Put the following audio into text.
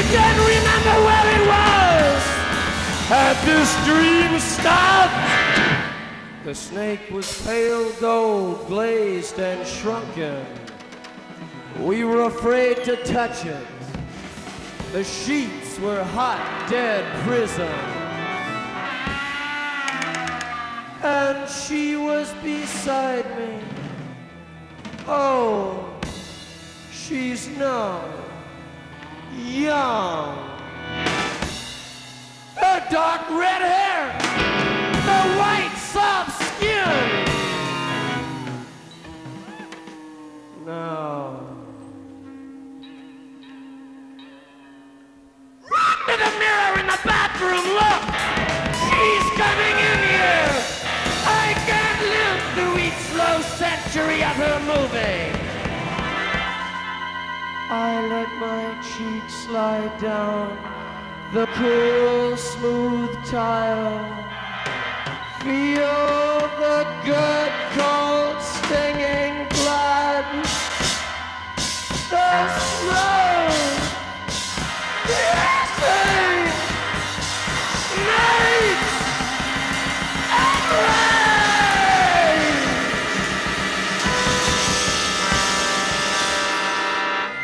can't remember where it was. Had this dream stopped? The snake was pale gold, glazed and shrunken. We were afraid to touch it. The sheets were hot, dead prison. And she was beside me. Oh, she's now young. Her dark red hair, her white soft skin. Now, run to the mirror in the bathroom, look! She's coming in here! I can't live through each slow century of her moving. I let my cheek slide down the cool, smooth tile. Feel the good, cold, stinging blood. The